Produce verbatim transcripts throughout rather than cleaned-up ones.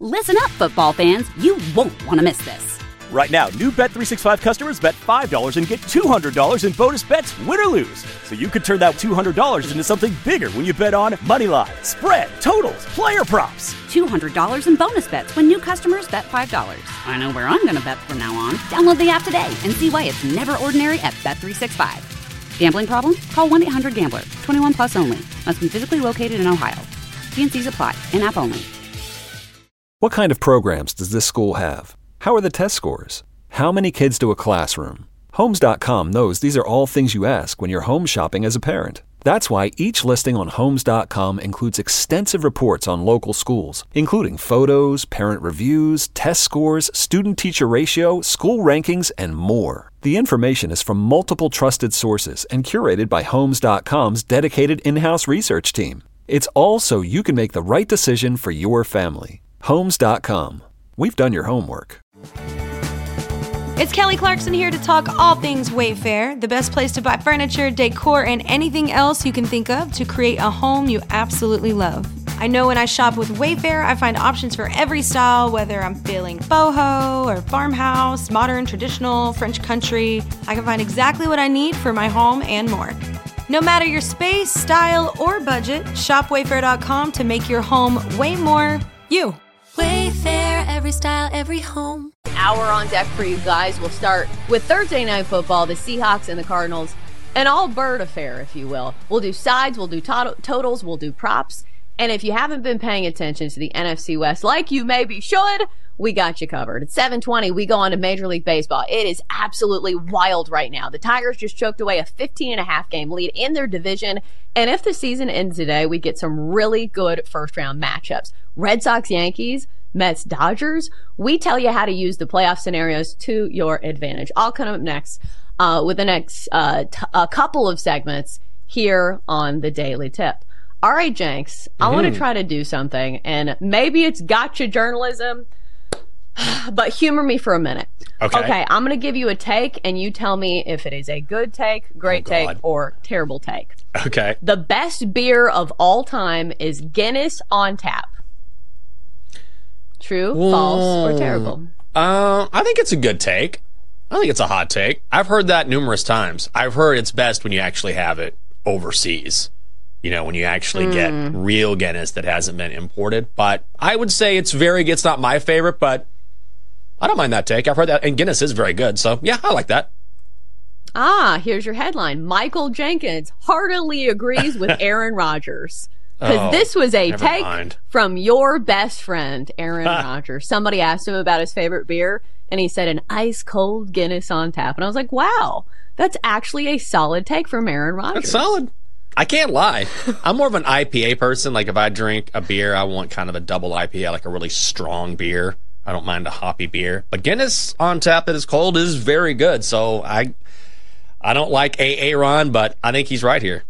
Listen up, football fans. You won't want to miss this. Right now, new Bet three sixty-five customers bet five dollars and get two hundred dollars in bonus bets, win or lose. So you could turn that two hundred dollars into something bigger when you bet on money line, spread, totals, player props. two hundred dollars in bonus bets when new customers bet five dollars. I know where I'm going to bet from now on. Download the app today and see why it's never ordinary at Bet three sixty-five. Gambling problem? Call one eight hundred gambler. twenty-one plus only. Must be physically located in Ohio. T and C's apply. In-app only. What kind of programs does this school have? How are the test scores? How many kids do a classroom? Homes dot com knows these are all things you ask when you're home shopping as a parent. That's why each listing on Homes dot com includes extensive reports on local schools, including photos, parent reviews, test scores, student-teacher ratio, school rankings, and more. The information is from multiple trusted sources and curated by Homes dot com's dedicated in-house research team. It's all so you can make the right decision for your family. Homes dot com. We've done your homework. It's Kelly Clarkson here to talk all things Wayfair, the best place to buy furniture, decor, and anything else you can think of to create a home you absolutely love. I know when I shop with Wayfair, I find options for every style, whether I'm feeling boho or farmhouse, modern, traditional, French country. I can find exactly what I need for my home and more. No matter your space, style, or budget, shop wayfair dot com to make your home way more you. Wayfair, every style, every home. Hour on deck for you guys. We'll start with Thursday Night Football, the Seahawks and the Cardinals. An all-bird affair, if you will. We'll do sides, we'll do to- totals, we'll do props. And if you haven't been paying attention to the N F C West like you maybe should, we got you covered. At seven twenty, we go on to Major League Baseball. It is absolutely wild right now. The Tigers just choked away a fifteen and a half game lead in their division. And if the season ends today, we get some really good first-round matchups. Red Sox, Yankees, Mets, Dodgers. We tell you how to use the playoff scenarios to your advantage. I'll come up next uh, with the next uh, t- a couple of segments here on the Daily Tip. All right, Jenks, I mm-hmm. want to try to do something, and maybe it's gotcha journalism, but humor me for a minute. Okay. Okay, I'm going to give you a take, and you tell me if it is a good take, great oh, take, or terrible take. Okay. The best beer of all time is Guinness on tap. True, Whoa. false, or terrible? Uh, I think it's a good take. I think it's a hot take. I've heard that numerous times. I've heard it's best when you actually have it overseas. You know, when you actually mm. get real Guinness that hasn't been imported. But I would say it's very, it's not my favorite, but I don't mind that take. I've heard that, and Guinness is very good. So, yeah, I like that. Ah, here's your headline. Michael Jenkins heartily agrees with Aaron Rodgers. Because oh, this was a take mind. from your best friend, Aaron Rodgers. Somebody asked him about his favorite beer, and he said an ice-cold Guinness on tap. And I was like, wow, that's actually a solid take from Aaron Rodgers. That's solid. I can't lie. I'm more of an I P A person. Like, if I drink a beer, I want kind of a double I P A, like a really strong beer. I don't mind a hoppy beer. But Guinness on tap that is cold is very good. So I I don't like Aaron, but I think he's right here.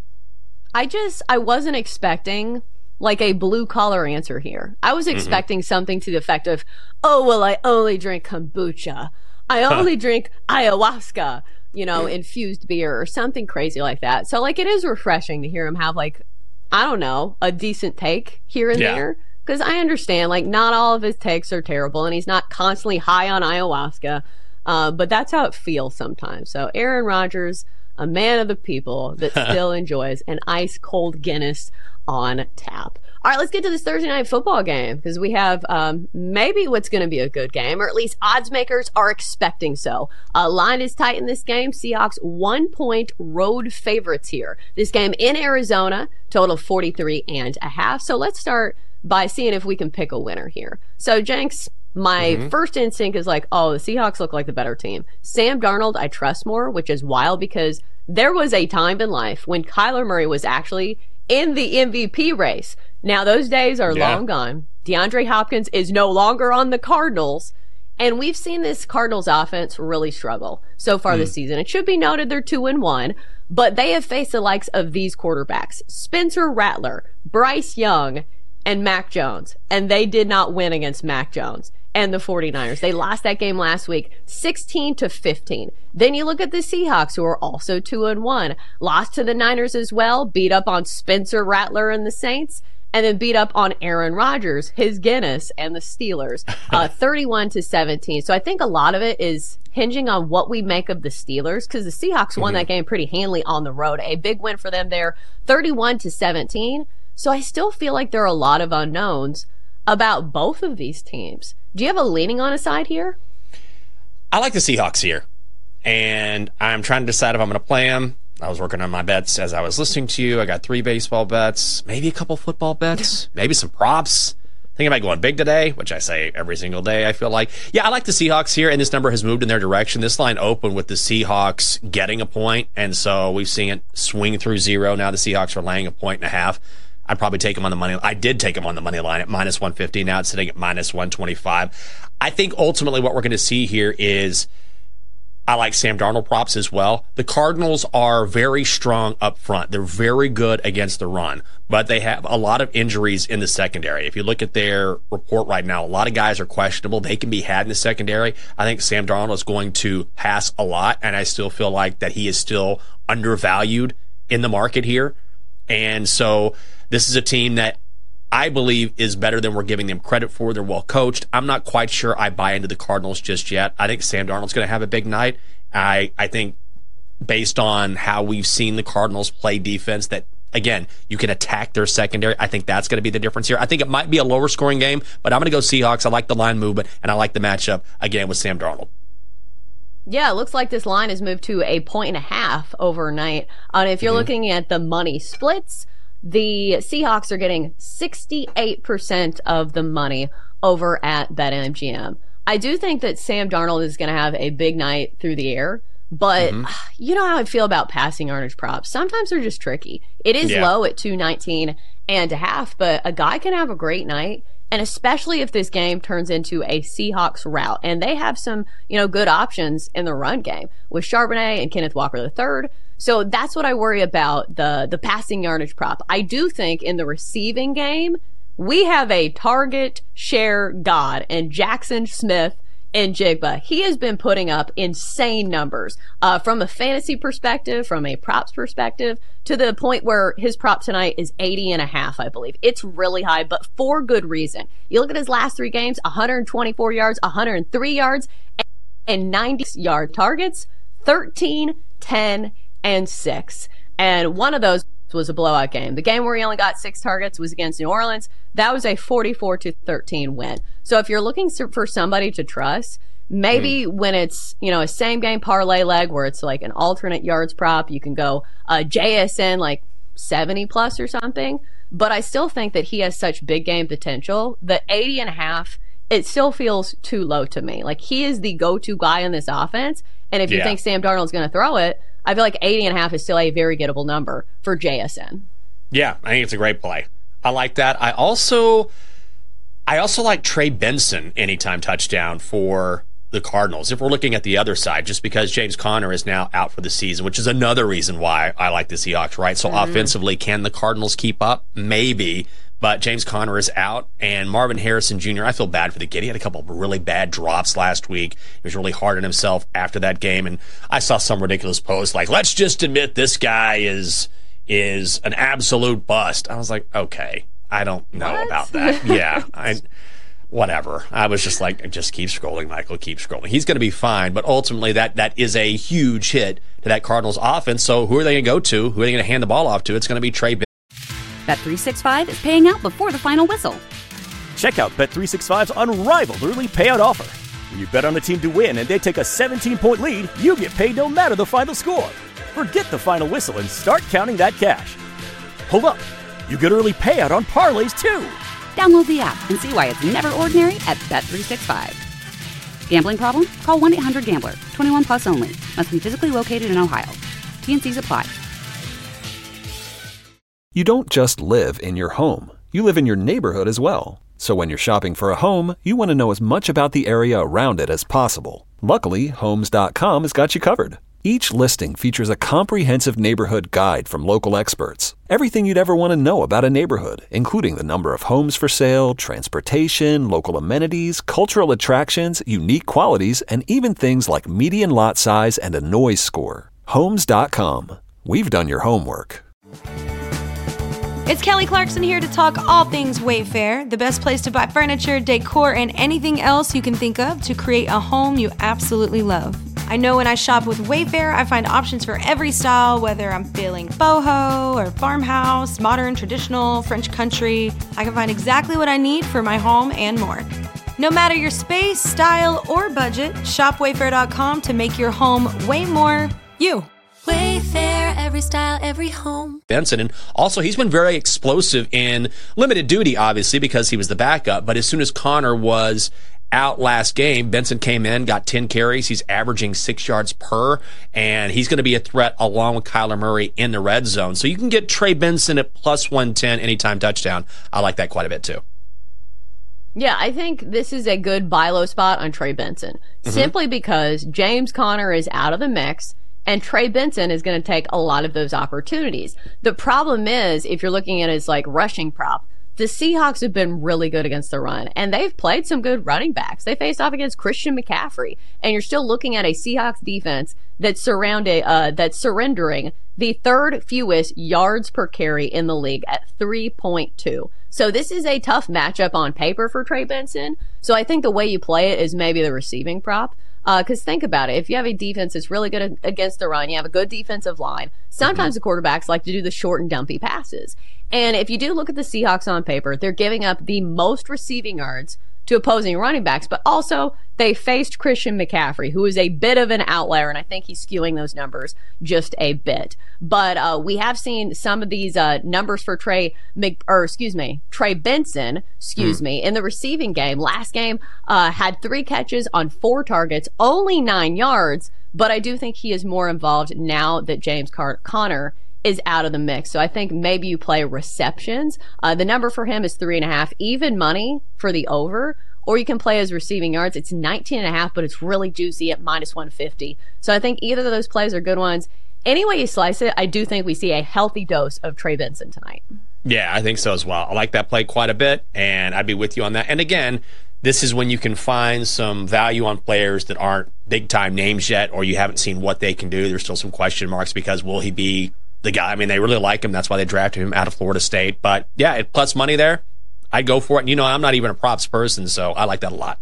I just, I wasn't expecting like a blue collar answer here. I was expecting mm-hmm. something to the effect of, oh, well, I only drink kombucha. I only drink ayahuasca, you know, infused beer or something crazy like that. So like, it is refreshing to hear him have like, I don't know, a decent take here and yeah. there. Because I understand, like, not all of his takes are terrible and he's not constantly high on ayahuasca. Uh, but that's how it feels sometimes. So Aaron Rodgers, a man of the people that still enjoys an ice-cold Guinness on tap. All right, let's get to this Thursday night football game because we have um, maybe what's going to be a good game, or at least odds makers are expecting so. Uh, line is tight in this game. Seahawks one-point road favorites here. This game in Arizona, total forty-three and a half. So let's start by seeing if we can pick a winner here. So, Jenks, my mm-hmm. first instinct is like, oh, the Seahawks look like the better team. Sam Darnold, I trust more, which is wild because there was a time in life when Kyler Murray was actually in the M V P race. Now, those days are yeah. long gone. DeAndre Hopkins is no longer on the Cardinals, and we've seen this Cardinals offense really struggle so far mm. this season. It should be noted they're two and one, but they have faced the likes of these quarterbacks, Spencer Rattler, Bryce Young, and Mac Jones, and they did not win against Mac Jones and the 49ers. They lost that game last week, sixteen to fifteen. Then you look at the Seahawks, who are also two and one, lost to the Niners as well, beat up on Spencer Rattler and the Saints, and then beat up on Aaron Rodgers, his Guinness, and the Steelers, uh, thirty-one to seventeen. So I think a lot of it is hinging on what we make of the Steelers, because the Seahawks won mm-hmm. that game pretty handily on the road. A big win for them there, thirty-one to seventeen. So I still feel like there are a lot of unknowns about both of these teams. Do you have a leaning on a side here? I like the Seahawks here, and I'm trying to decide if I'm going to play them. I was working on my bets as I was listening to you. I got three baseball bets, maybe a couple football bets, maybe some props. Thinking about going big today, which I say every single day, I feel like. Yeah, I like the Seahawks here, and this number has moved in their direction. This line opened with the Seahawks getting a point, and so we've seen it swing through zero. Now the Seahawks are laying a point and a half. I'd probably take them on the money. I did take them on the money line at minus one fifty. Now it's sitting at minus one twenty-five. I think ultimately what we're going to see here is I like Sam Darnold props as well. The Cardinals are very strong up front. They're very good against the run, but they have a lot of injuries in the secondary. If you look at their report right now, a lot of guys are questionable. They can be had in the secondary. I think Sam Darnold is going to pass a lot, and I still feel like that he is still undervalued in the market here. And so this is a team that I believe is better than we're giving them credit for. They're well coached. I'm not quite sure I buy into the Cardinals just yet. I think Sam Darnold's going to have a big night. I I think based on how we've seen the Cardinals play defense, that, again, you can attack their secondary. I think that's going to be the difference here. I think it might be a lower scoring game, but I'm going to go Seahawks. I like the line movement, and I like the matchup, again, with Sam Darnold. Yeah, it looks like this line has moved to a point and a half overnight. Uh, if you're mm-hmm. looking at the money splits, the Seahawks are getting sixty-eight percent of the money over at BetMGM. I do think that Sam Darnold is going to have a big night through the air, but mm-hmm. you know how I feel about passing yardage props. Sometimes they're just tricky. It is yeah. low at two nineteen and a half, but a guy can have a great night, and especially if this game turns into a Seahawks rout. And they have some, you know, good options in the run game with Charbonnet and Kenneth Walker the third. So that's what I worry about, the the passing yardage prop. I do think in the receiving game, we have a target share god in Jackson Smith and Jigba. He has been putting up insane numbers uh, from a fantasy perspective, from a props perspective, to the point where his prop tonight is eighty and a half, I believe. It's really high, but for good reason. You look at his last three games, one hundred twenty-four yards, one hundred three yards, and ninety yard targets, thirteen, ten, and six. And one of those was a blowout game. The game where he only got six targets was against New Orleans. That was a forty-four to thirteen win. So if you're looking for somebody to trust, maybe mm. when it's, you know, a same game parlay leg where it's like an alternate yards prop, you can go uh, J S N like seventy plus or something. But I still think that he has such big game potential that eighty and a half, it still feels too low to me. Like, he is the go-to guy in this offense. And if you yeah. think Sam Darnold's going to throw it, I feel like eighty and a half is still a very gettable number for J S N. Yeah, I think it's a great play. I like that. I also I also like Trey Benson anytime touchdown for the Cardinals. If we're looking at the other side, just because James Conner is now out for the season, which is another reason why I like the Seahawks, right? So mm-hmm. offensively, can the Cardinals keep up? Maybe. But James Conner is out, and Marvin Harrison Junior, I feel bad for the kid. He had a couple of really bad drops last week. He was really hard on himself after that game, and I saw some ridiculous post like, let's just admit this guy is is an absolute bust. I was like, okay, I don't know what? about that. Yeah, I, whatever. I was just like, just keep scrolling, Michael, keep scrolling. He's going to be fine, but ultimately that that is a huge hit to that Cardinals offense, so who are they going to go to? Who are they going to hand the ball off to? It's going to be Trey Benson. Bet three sixty-five is paying out before the final whistle. Check out Bet three sixty-five's unrivaled early payout offer. When you bet on a team to win and they take a seventeen-point lead, you get paid no matter the final score. Forget the final whistle and start counting that cash. Hold up. You get early payout on parlays, too. Download the app and see why it's never ordinary at Bet three sixty-five. Gambling problem? Call one eight hundred gambler. twenty-one plus only. Must be physically located in Ohio. T and C's apply. You don't just live in your home. You live in your neighborhood as well. So when you're shopping for a home, you want to know as much about the area around it as possible. Luckily, Homes dot com has got you covered. Each listing features a comprehensive neighborhood guide from local experts. Everything you'd ever want to know about a neighborhood, including the number of homes for sale, transportation, local amenities, cultural attractions, unique qualities, and even things like median lot size and a noise score. Homes dot com. We've done your homework. It's Kelly Clarkson here to talk all things Wayfair, the best place to buy furniture, decor, and anything else you can think of to create a home you absolutely love. I know when I shop with Wayfair, I find options for every style, whether I'm feeling boho or farmhouse, modern, traditional, French country. I can find exactly what I need for my home and more. No matter your space, style, or budget, shop wayfair dot com to make your home way more you. Wayfair, every style, every home. Benson, and also he's been very explosive in limited duty, obviously, because he was the backup. But as soon as Connor was out last game, Benson came in, got ten carries. He's averaging six yards per, and he's going to be a threat along with Kyler Murray in the red zone. So you can get Trey Benson at plus one ten anytime touchdown. I like that quite a bit, too. Yeah, I think this is a good buy low spot on Trey Benson, mm-hmm. simply because James Conner is out of the mix. And Trey Benson is going to take a lot of those opportunities. The problem is, if you're looking at his like rushing prop, the Seahawks have been really good against the run, and they've played some good running backs. They faced off against Christian McCaffrey, and you're still looking at a Seahawks defense that's surrounded, uh, that's surrendering the third fewest yards per carry in the league at three point two. So this is a tough matchup on paper for Trey Benson. So I think the way you play it is maybe the receiving prop. Because uh, think about it. If you have a defense that's really good against the run, you have a good defensive line, sometimes mm-hmm. the quarterbacks like to do the short and dumpy passes. And if you do look at the Seahawks on paper, they're giving up the most receiving yards to opposing running backs, but also they faced Christian McCaffrey, who is a bit of an outlier, and I think he's skewing those numbers just a bit. But uh, we have seen some of these uh, numbers for Trey, Mc, or excuse me, Trey Benson, excuse mm. me, in the receiving game. Last game uh, had three catches on four targets, only nine yards, but I do think he is more involved now that James Car- Conner is out of the mix. So I think maybe you play receptions. Uh, the number for him is three and a half, even money for the over, or you can play his receiving yards. It's nineteen and a half, but it's really juicy at minus one fifty. So I think either of those plays are good ones. Any way you slice it, I do think we see a healthy dose of Trey Benson tonight. Yeah, I think so as well. I like that play quite a bit, and I'd be with you on that. And again, this is when you can find some value on players that aren't big-time names yet, or you haven't seen what they can do. There's still some question marks because will he be the guy? I mean, they really like him. That's why they drafted him out of Florida State. But, yeah, it plus money there. I'd go for it. And, you know, I'm not even a props person, so I like that a lot.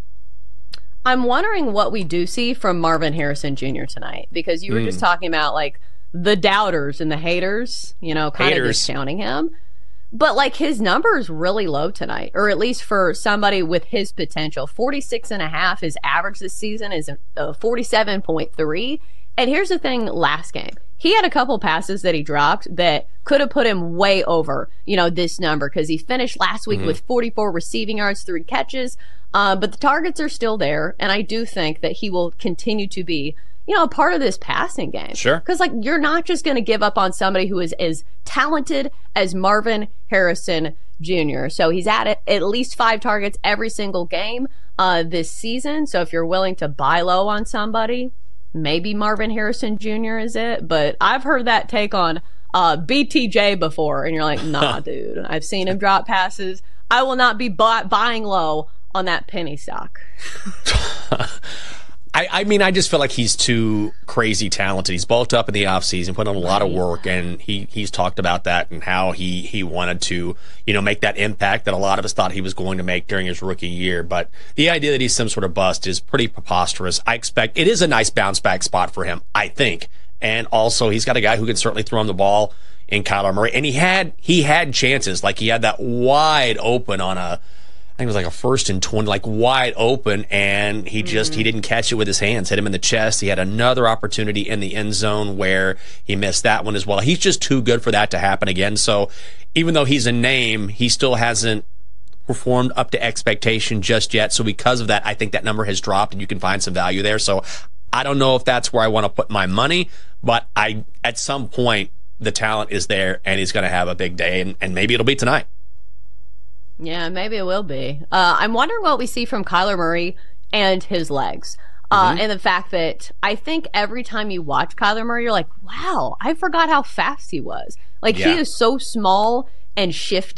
I'm wondering what we do see from Marvin Harrison Junior tonight, because you were mm. just talking about, like, the doubters and the haters, you know, kind haters. of discounting him. But, like, his number is really low tonight, or at least for somebody with his potential. forty-six and a half, his average this season is uh, forty-seven point three. And here's the thing, last game, he had a couple passes that he dropped that could have put him way over, you know, this number, because he finished last week mm-hmm. with forty-four receiving yards, three catches. Uh, but the targets are still there, and I do think that he will continue to be, you know, a part of this passing game. Sure. Because, like, you're not just going to give up on somebody who is as talented as Marvin Harrison Junior So he's at it, at least five targets every single game uh, this season. So if you're willing to buy low on somebody, maybe Marvin Harrison Junior is it. But I've heard that take on uh, B T J before, and you're like, nah, dude. I've seen him drop passes. I will not be buy- buying low on that penny stock. I, I mean, I just feel like he's too crazy talented. He's bulked up in the offseason, put in a lot of work, and he, he's talked about that and how he, he wanted to, you know, make that impact that a lot of us thought he was going to make during his rookie year. But the idea that he's some sort of bust is pretty preposterous. I expect it is a nice bounce back spot for him, I think. And also, he's got a guy who can certainly throw him the ball in Kyler Murray. And he had he had chances. Like, he had that wide open on a, I think it was like a first and twenty, like wide open, and he just, mm-hmm. he didn't catch it with his hands, hit him in the chest. He had another opportunity in the end zone where he missed that one as well. He's just too good for that to happen again. So even though he's a name, he still hasn't performed up to expectation just yet. So because of that, I think that number has dropped, and you can find some value there. So I don't know if that's where I want to put my money, but I, at some point, the talent is there, and he's going to have a big day, and, and maybe it'll be tonight. Yeah, maybe it will be. Uh, I'm wondering what we see from Kyler Murray and his legs. Uh, mm-hmm. And the fact that I think every time you watch Kyler Murray, you're like, wow, I forgot how fast he was. Like, yeah. he is so small and shifty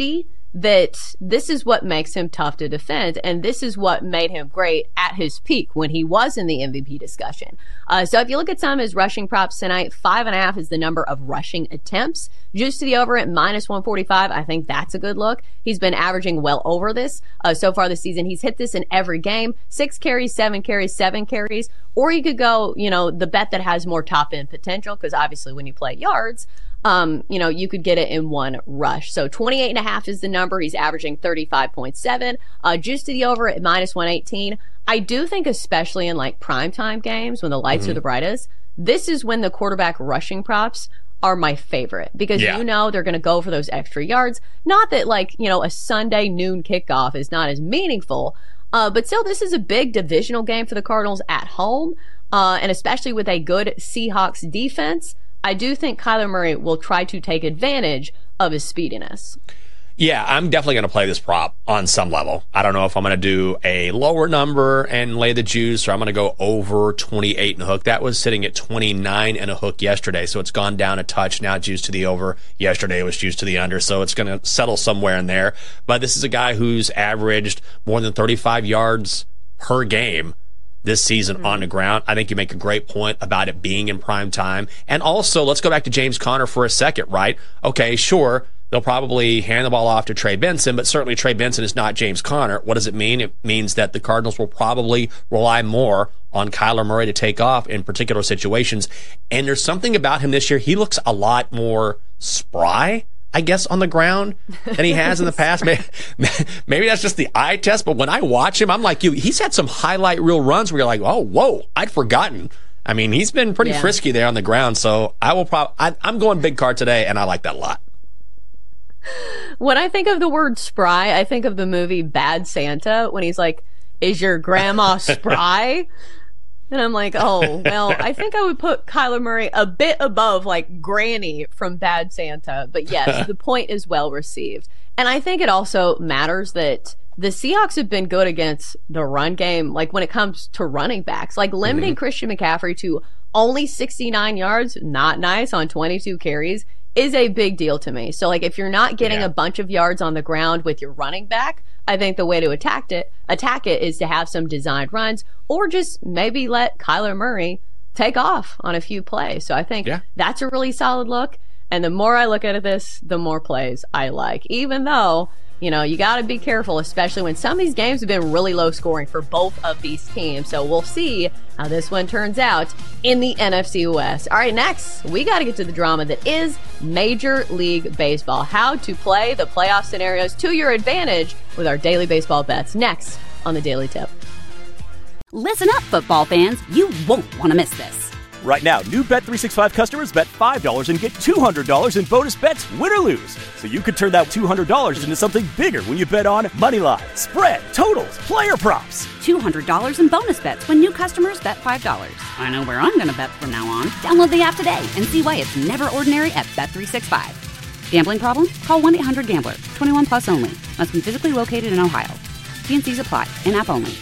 that this is what makes him tough to defend, and this is what made him great at his peak when he was in the M V P discussion. Uh, so if you look at some of his rushing props tonight, five and a half is the number of rushing attempts. Juice to the over at minus one forty-five. I think that's a good look. He's been averaging well over this uh, so far this season. He's hit this in every game. Six carries, seven carries, seven carries. Or you could go, you know, the bet that has more top end potential, because obviously when you play yards, Um, you know, you could get it in one rush. So twenty-eight and a half is the number. He's averaging thirty-five point seven. Uh, juice to the over at minus one eighteen. I do think, especially in like primetime games when the lights mm-hmm. are the brightest, this is when the quarterback rushing props are my favorite, because yeah. you know they're going to go for those extra yards. Not that like, you know, a Sunday noon kickoff is not as meaningful, uh, but still this is a big divisional game for the Cardinals at home, uh, and especially with a good Seahawks defense. I do think Kyler Murray will try to take advantage of his speediness. Yeah, I'm definitely going to play this prop on some level. I don't know if I'm going to do a lower number and lay the juice, or I'm going to go over twenty-eight and a hook. That was sitting at twenty-nine and a hook yesterday, so it's gone down a touch. Now juice to the over. Yesterday it was juice to the under, so it's going to settle somewhere in there. But this is a guy who's averaged more than thirty-five yards per game this season mm-hmm. on the ground. I think you make a great point about it being in prime time. And also, let's go back to James Conner for a second, right? Okay, sure, they'll probably hand the ball off to Trey Benson, but certainly Trey Benson is not James Conner. What does it mean? It means that the Cardinals will probably rely more on Kyler Murray to take off in particular situations. And there's something about him this year. He looks a lot more spry, I guess, on the ground than he has in the past. Maybe, maybe that's just the eye test, but when I watch him, I'm like you. He's had some highlight reel runs where you're like, oh, whoa, I'd forgotten. I mean, he's been pretty yeah. frisky there on the ground, so I will probably, I'm going big card today, and I like that a lot. When I think of the word spry, I think of the movie Bad Santa, when he's like, is your grandma spry? And I'm like, oh, well, I think I would put Kyler Murray a bit above like Granny from Bad Santa. But yes, the point is well received. And I think it also matters that the Seahawks have been good against the run game, like when it comes to running backs, like limiting mm-hmm. Christian McCaffrey to only sixty-nine yards, not nice, on twenty-two carries, is a big deal to me. So like if you're not getting yeah. a bunch of yards on the ground with your running back, I think the way to attack it, attack it is to have some designed runs, or just maybe let Kyler Murray take off on a few plays. So I think yeah. that's a really solid look. And the more I look at this, the more plays I like, even though, you know, you got to be careful, especially when some of these games have been really low scoring for both of these teams. So we'll see how this one turns out in the N F C West. All right, next, we got to get to the drama that is Major League Baseball. How to play the playoff scenarios to your advantage with our daily baseball bets. Next on the Daily Tip. Listen up, football fans. You won't want to miss this. Right now, new Bet three sixty-five customers bet five dollars and get two hundred dollars in bonus bets, win or lose. So you could turn that two hundred dollars into something bigger when you bet on Moneyline, spread, totals, player props. two hundred dollars in bonus bets when new customers bet five dollars. I know where I'm going to bet from now on. Download the app today and see why it's never ordinary at Bet three sixty-five. Gambling problem? Call one eight hundred gambler. twenty-one plus only. Must be physically located in Ohio. T and C's apply. In-app only.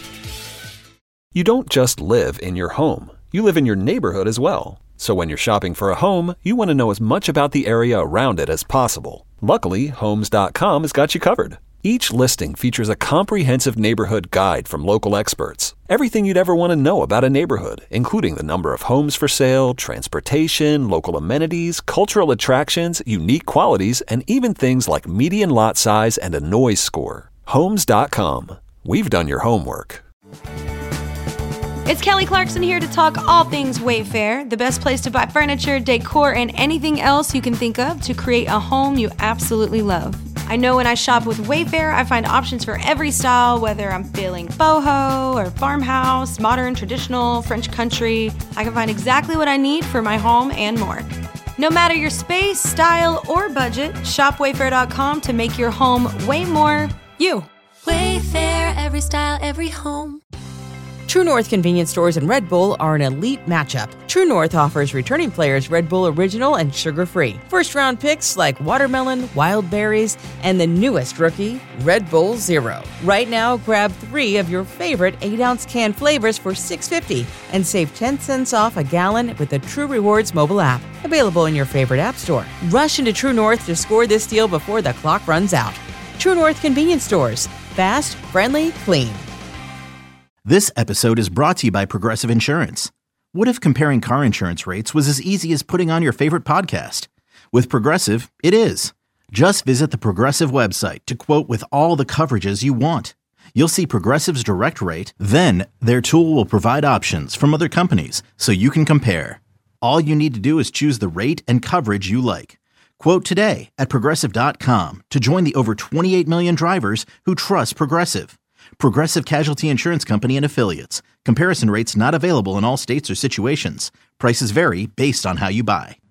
You don't just live in your home. You live in your neighborhood as well. So when you're shopping for a home, you want to know as much about the area around it as possible. Luckily, Homes dot com has got you covered. Each listing features a comprehensive neighborhood guide from local experts. Everything you'd ever want to know about a neighborhood, including the number of homes for sale, transportation, local amenities, cultural attractions, unique qualities, and even things like median lot size and a noise score. Homes dot com. We've done your homework. It's Kelly Clarkson here to talk all things Wayfair, the best place to buy furniture, decor, and anything else you can think of to create a home you absolutely love. I know when I shop with Wayfair, I find options for every style, whether I'm feeling boho or farmhouse, modern, traditional, French country. I can find exactly what I need for my home and more. No matter your space, style, or budget, shop wayfair dot com to make your home way more you. Wayfair, every style, every home. True North convenience stores and Red Bull are an elite matchup. True North offers returning players Red Bull Original and sugar-free. First-round picks like watermelon, wild berries, and the newest rookie, Red Bull Zero. Right now, grab three of your favorite eight-ounce can flavors for six dollars and fifty cents and save ten cents off a gallon with the True Rewards mobile app. Available in your favorite app store. Rush into True North to score this deal before the clock runs out. True North Convenience Stores. Fast, friendly, clean. This episode is brought to you by Progressive Insurance. What if comparing car insurance rates was as easy as putting on your favorite podcast? With Progressive, it is. Just visit the Progressive website to quote with all the coverages you want. You'll see Progressive's direct rate, then their tool will provide options from other companies so you can compare. All you need to do is choose the rate and coverage you like. Quote today at Progressive dot com to join the over twenty-eight million drivers who trust Progressive. Progressive Casualty Insurance Company and Affiliates. Comparison rates not available in all states or situations. Prices vary based on how you buy.